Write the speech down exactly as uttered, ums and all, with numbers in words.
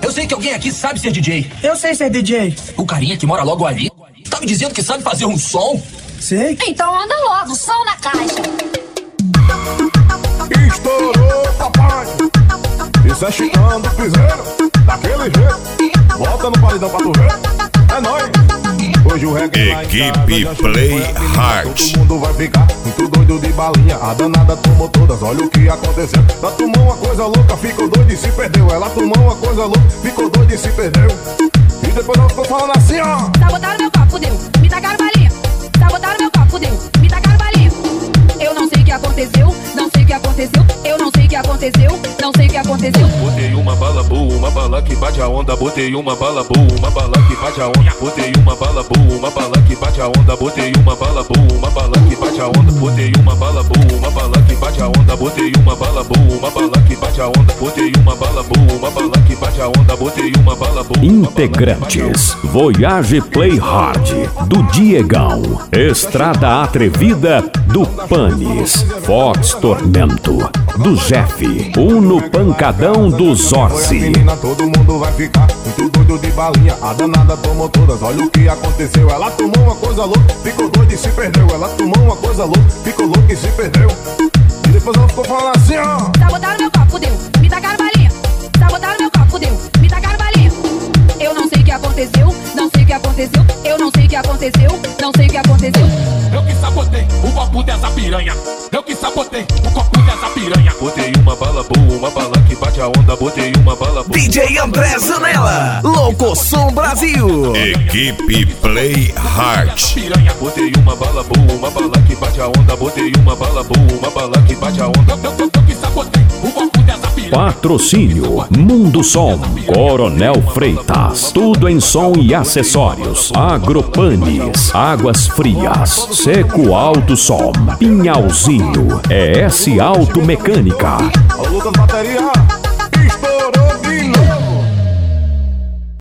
Eu sei que alguém aqui sabe ser D J. Eu sei ser D J. O carinha que mora logo ali tá me dizendo que sabe fazer um som? Sei. Então anda logo, som na caixa. Estourou, papai. Isso é chicando, piseiro. Daquele jeito. Volta no paredão pra tu ver. É nóis. Hoje o reggae Equipe Play Hard. Todo mundo vai ficar muito doido de balinha. A danada tomou todas, olha o que aconteceu. Ela tomou uma coisa louca, ficou doida e se perdeu. Ela tomou uma coisa louca, ficou doida e se perdeu. E depois eu tô falando assim, ó. Sabotaram meu copo, deu, me tacaram balinha. Sabotaram meu copo, deu, me tacaram balinha. Eu não sei o que aconteceu, não sei o que aconteceu. Eu não sei o que aconteceu, não sei o que aconteceu. Botei uma bala boa, uma bala que bate a onda. Botei uma bala boa, uma bala que bate a onda. Botei uma bala boa, uma bala que bate a onda. Botei uma bala boa, uma bala que bate a onda. Botei uma bala boa, uma bala que bate a onda. Botei uma bala boa, uma bala que bate a onda. Botei uma bala boa, uma bala que bate a onda. Botei uma bala boa. Integrantes Voyage Play Hard do Diegão, Estrada Atrevida do Panis, Fox Tormento do Jeff, Uno Pancadão do Zorzi. Menina, todo mundo vai ficar muito doido de balinha. A danada tomou todas, olha o que aconteceu. Ela tomou uma coisa louca, ficou doida e se perdeu. Ela tomou uma coisa louca, ficou louca e se perdeu. E depois ela ficou falando assim, ó. Sabotaram meu copo, deu, me tacaram balinha. Sabotaram meu copo, deu, me tacaram balinha. Eu não sei o que aconteceu, não sei o que aconteceu. Eu não sei o que aconteceu, não sei o que aconteceu. Eu que sabotei o copo dessa piranha. Eu que sabotei o copo dessa piranha. Botei uma bala boa, uma bala que bate a onda. Botei uma bala boa. D J André Zanella, Louco Som Brasil. Equipe Play Hard. Piranha. Botei uma bala boa, uma bala que bate a onda. Botei uma bala boa, uma bala que bate a onda. Eu, eu, eu que sabotei o copo dessa piranha. Patrocínio Mundo Som, Coronel Freitas, tudo em som e acessórios. Agropanis, Águas Frias, Seco Alto Som, Pinhalzinho, E S Automecânica. Ô, Lucas Bateria.